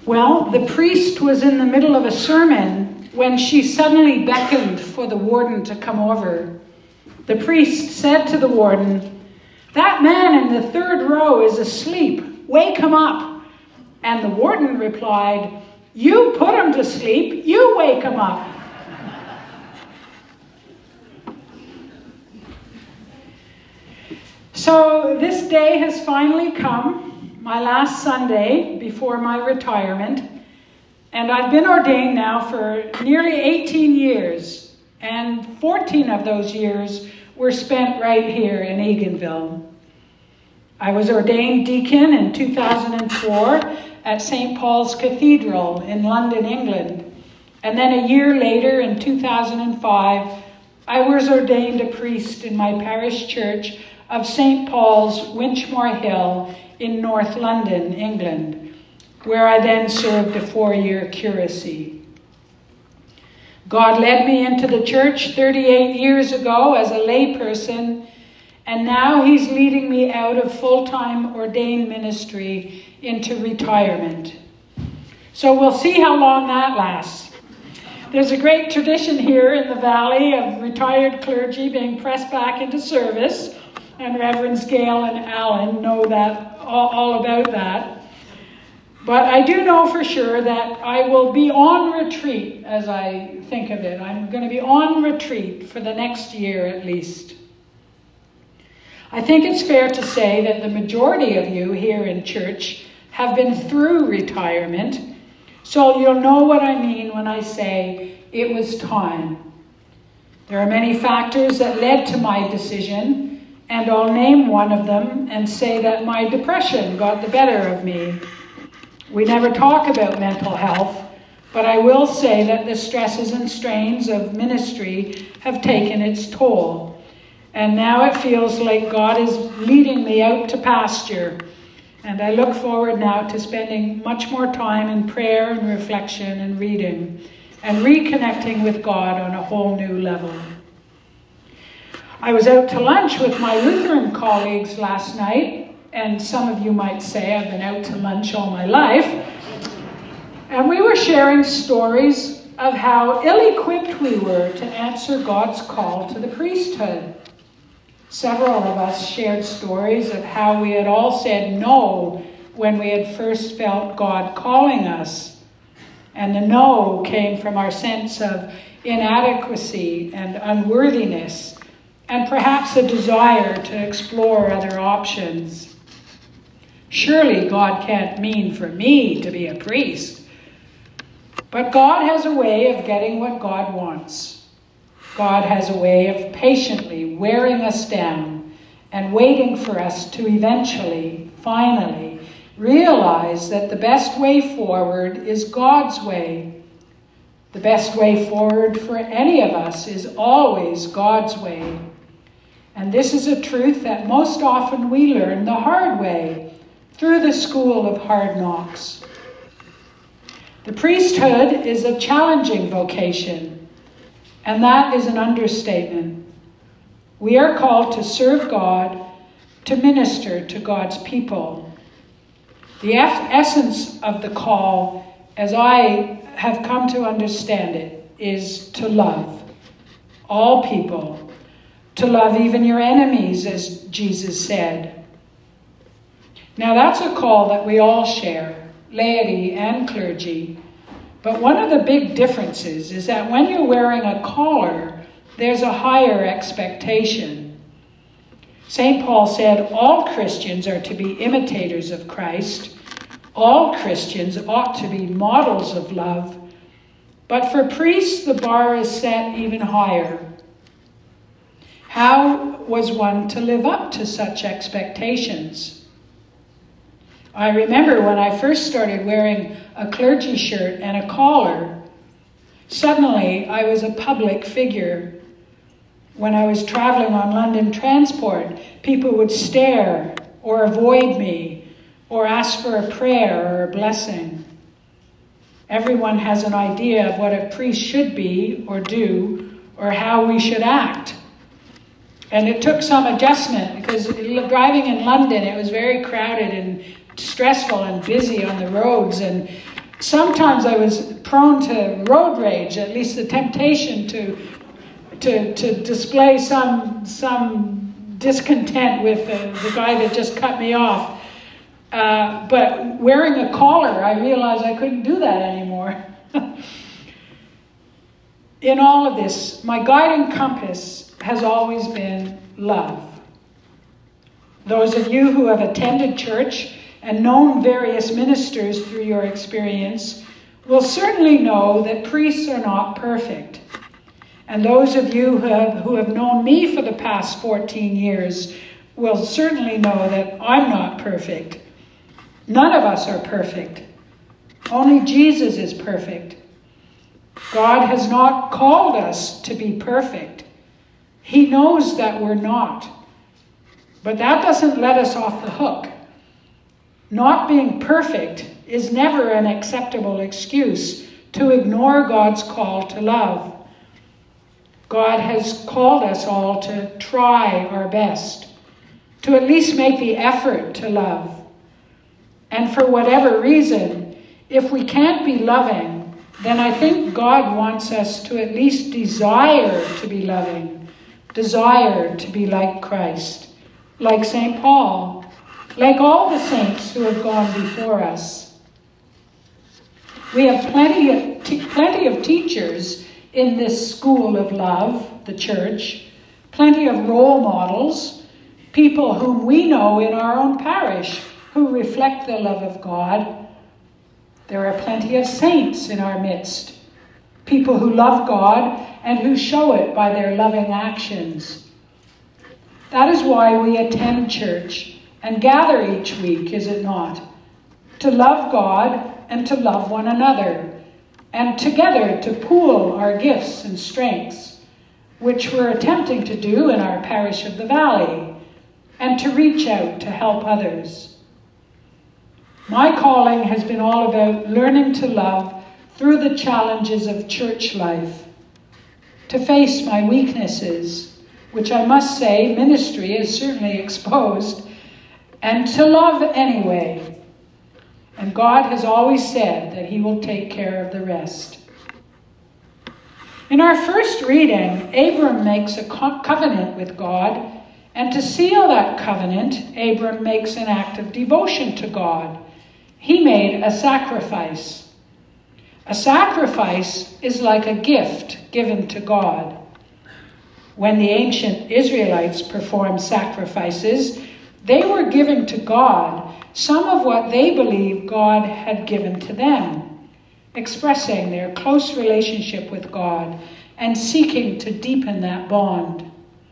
Well, the priest was in the middle of a sermon when she suddenly beckoned for the warden to come over. The priest said to the warden, "That man in the third row is asleep. Wake him up." And the warden replied, "You put him to sleep. You wake him up." So this day has finally come, my last Sunday before my retirement, and I've been ordained now for nearly 18 years, and 14 of those years were spent right here in Eganville. I was ordained deacon in 2004 at St. Paul's Cathedral in London, England, and then a year later in 2005, I was ordained a priest in my parish church of St. Paul's, Winchmore Hill in North London, England, where I then served a 4-year curacy. God led me into the church 38 years ago as a layperson, and now he's leading me out of full-time ordained ministry into retirement. So we'll see how long that lasts. There's a great tradition here in the valley of retired clergy being pressed back into service, and Reverends Gail and Alan know that all about that. But I do know for sure that I will be on retreat as I think of it. I'm going to be on retreat for the next year at least. I think it's fair to say that the majority of you here in church have been through retirement, so you'll know what I mean when I say it was time. There are many factors that led to my decision, and I'll name one of them and say that my depression got the better of me. We never talk about mental health, but I will say that the stresses and strains of ministry have taken its toll. And now it feels like God is leading me out to pasture. And I look forward now to spending much more time in prayer and reflection and reading and reconnecting with God on a whole new level. I was out to lunch with my Lutheran colleagues last night, and some of you might say I've been out to lunch all my life. And we were sharing stories of how ill-equipped we were to answer God's call to the priesthood. Several of us shared stories of how we had all said no when we had first felt God calling us. And the no came from our sense of inadequacy and unworthiness, and perhaps a desire to explore other options. Surely God can't mean for me to be a priest. But God has a way of getting what God wants. God has a way of patiently wearing us down and waiting for us to eventually, finally, realize that the best way forward is God's way. The best way forward for any of us is always God's way. And this is a truth that most often we learn the hard way, through the school of hard knocks. The priesthood is a challenging vocation, and that is an understatement. We are called to serve God, to minister to God's people. The essence of the call, as I have come to understand it, is to love all people, to love even your enemies, as Jesus said. Now that's a call that we all share, laity and clergy. But one of the big differences is that when you're wearing a collar, there's a higher expectation. St. Paul said all Christians are to be imitators of Christ. All Christians ought to be models of love. But for priests, the bar is set even higher. How was one to live up to such expectations? I remember when I first started wearing a clergy shirt and a collar, suddenly I was a public figure. When I was traveling on London transport, people would stare or avoid me or ask for a prayer or a blessing. Everyone has an idea of what a priest should be or do or how we should act. And it took some adjustment because driving in London, it was very crowded and stressful and busy on the roads. And sometimes I was prone to road rage, at least the temptation to display some discontent with the guy that just cut me off. But wearing a collar, I realized I couldn't do that anymore. In all of this, my guiding compass has always been love. Those of you who have attended church and known various ministers through your experience will certainly know that priests are not perfect. And those of you who have known me for the past 14 years will certainly know that I'm not perfect. None of us are perfect. Only Jesus is perfect. God has not called us to be perfect. He knows that we're not. But that doesn't let us off the hook. Not being perfect is never an acceptable excuse to ignore God's call to love. God has called us all to try our best, to at least make the effort to love. And for whatever reason, if we can't be loving, then I think God wants us to at least desire to be loving, desire to be like Christ, like St. Paul, like all the saints who have gone before us. We have plenty of teachers in this school of love, the church, plenty of role models, people whom we know in our own parish who reflect the love of God. There are plenty of saints in our midst, people who love God and who show it by their loving actions. That is why we attend church and gather each week, is it not? To love God and to love one another, and together to pool our gifts and strengths, which we're attempting to do in our parish of the Valley, and to reach out to help others. My calling has been all about learning to love through the challenges of church life, to face my weaknesses, which I must say ministry is certainly exposed, and to love anyway. And God has always said that he will take care of the rest. In our first reading, Abram makes a covenant with God, and to seal that covenant, Abram makes an act of devotion to God. He made a sacrifice. A sacrifice is like a gift given to God. When the ancient Israelites performed sacrifices, they were giving to God some of what they believed God had given to them, expressing their close relationship with God and seeking to deepen that bond.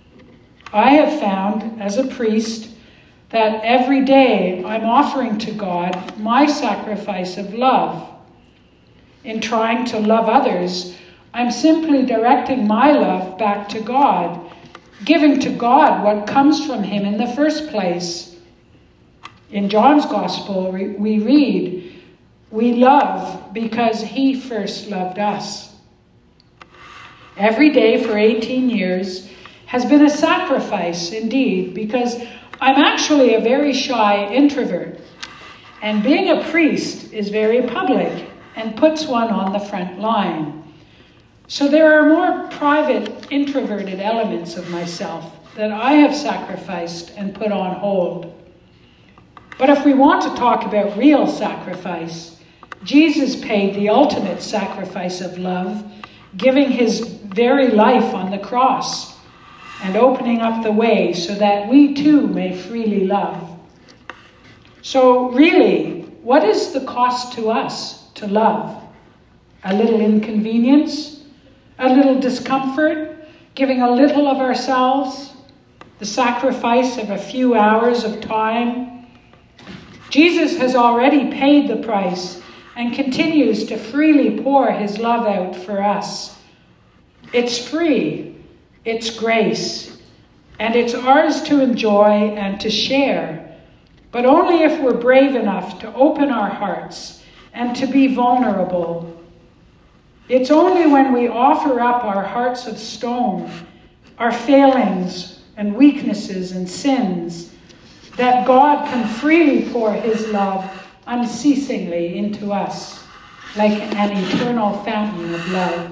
I have found, as a priest, that every day I'm offering to God my sacrifice of love. In trying to love others, I'm simply directing my love back to God, giving to God what comes from him in the first place. In John's Gospel, we read, "We love because he first loved us." Every day for 18 years has been a sacrifice indeed, because I'm actually a very shy introvert, and being a priest is very public and puts one on the front line. So there are more private, introverted elements of myself that I have sacrificed and put on hold. But if we want to talk about real sacrifice, Jesus paid the ultimate sacrifice of love, giving his very life on the cross and opening up the way so that we too may freely love. So really, what is the cost to us to love? A little inconvenience? A little discomfort? Giving a little of ourselves? The sacrifice of a few hours of time? Jesus has already paid the price and continues to freely pour his love out for us. It's free. It's grace, and it's ours to enjoy and to share, but only if we're brave enough to open our hearts and to be vulnerable. It's only when we offer up our hearts of stone, our failings and weaknesses and sins, that God can freely pour his love unceasingly into us. like an eternal fountain of love.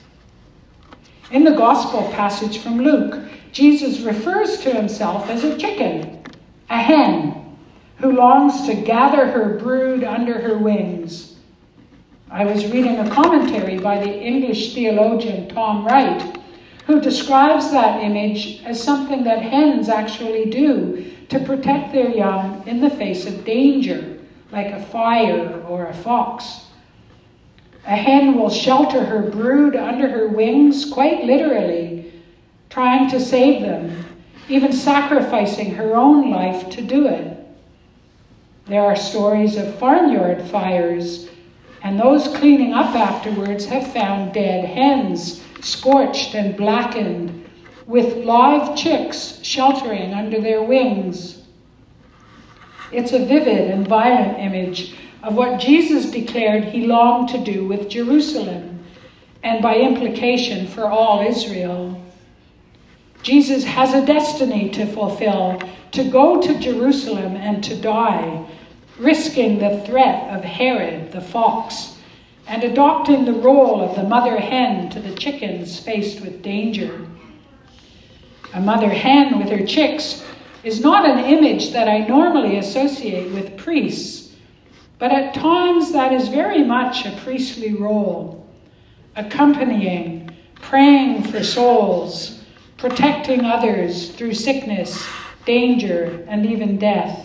In the gospel passage from Luke, Jesus refers to himself as a chicken, a hen, who longs to gather her brood under her wings. I was reading a commentary by the English theologian Tom Wright, who describes that image as something that hens actually do to protect their young in the face of danger, like a fire or a fox. A hen will shelter her brood under her wings, quite literally, trying to save them, even sacrificing her own life to do it. There are stories of farmyard fires, and those cleaning up afterwards have found dead hens, scorched and blackened, with live chicks sheltering under their wings. It's a vivid and violent image of what Jesus declared he longed to do with Jerusalem, and by implication for all Israel. Jesus has a destiny to fulfill, to go to Jerusalem and to die, risking the threat of Herod the fox, and adopting the role of the mother hen to the chickens faced with danger. A mother hen with her chicks is not an image that I normally associate with priests, but at times that is very much a priestly role, accompanying, praying for souls, protecting others through sickness, danger, and even death.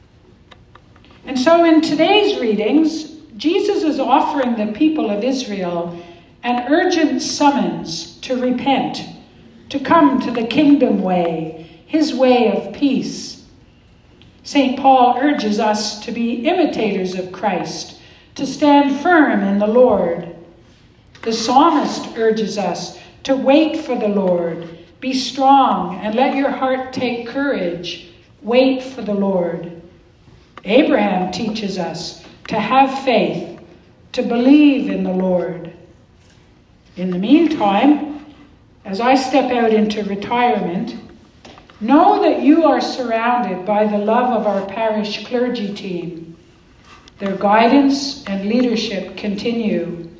And so in today's readings, Jesus is offering the people of Israel an urgent summons to repent, to come to the kingdom way, his way of peace. St. Paul urges us to be imitators of Christ, to stand firm in the Lord. The psalmist urges us to wait for the Lord, be strong and let your heart take courage. Wait for the Lord. Abraham teaches us to have faith, to believe in the Lord. In the meantime, as I step out into retirement, know that you are surrounded by the love of our parish clergy team. Their guidance and leadership continue.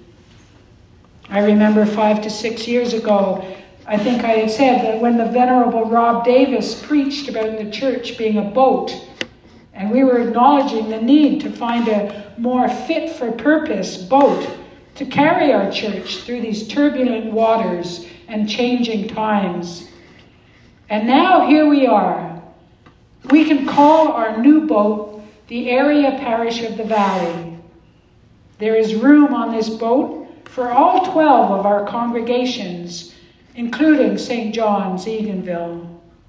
I remember 5 to 6 years ago, I think I had said that when the Venerable Rob Davis preached about the church being a boat, and we were acknowledging the need to find a more fit-for-purpose boat to carry our church through these turbulent waters and changing times. And now here we are. We can call our new boat the Area Parish of the Valley. There is room on this boat for all 12 of our congregations, including St. John's, Eganville.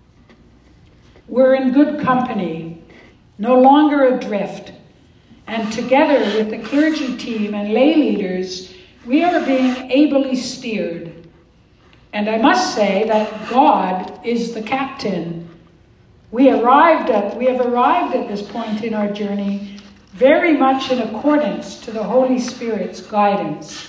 We're in good company, no longer adrift, and together with the clergy team and lay leaders, we are being ably steered. And I must say that God is the captain. We have arrived at this point in our journey very much in accordance to the Holy Spirit's guidance.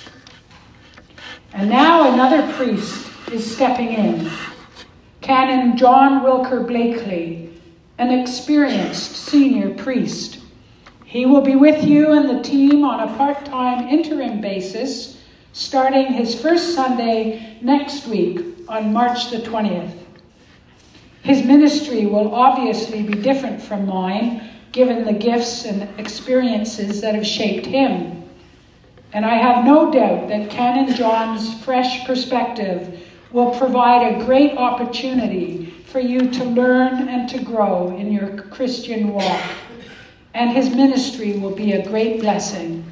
And now another priest is stepping in, Canon John Wilker Blakely, an experienced senior priest. He will be with you and the team on a part-time interim basis, starting his first Sunday next week on March the 20th. His ministry will obviously be different from mine, given the gifts and experiences that have shaped him. And I have no doubt that Canon John's fresh perspective will provide a great opportunity for you to learn and to grow in your Christian walk. And his ministry will be a great blessing.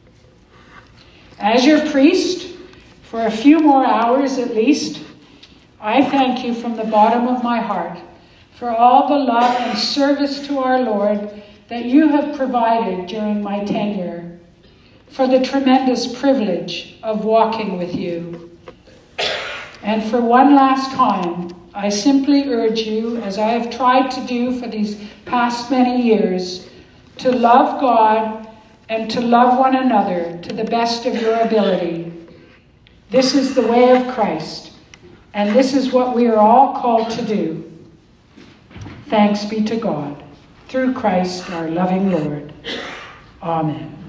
As your priest, for a few more hours at least, I thank you from the bottom of my heart for all the love and service to our Lord that you have provided during my tenure, for the tremendous privilege of walking with you. And for one last time, I simply urge you, as I have tried to do for these past many years, to love God and to love one another to the best of your ability. This is the way of Christ, and this is what we are all called to do. Thanks be to God, through Christ our loving Lord. Amen.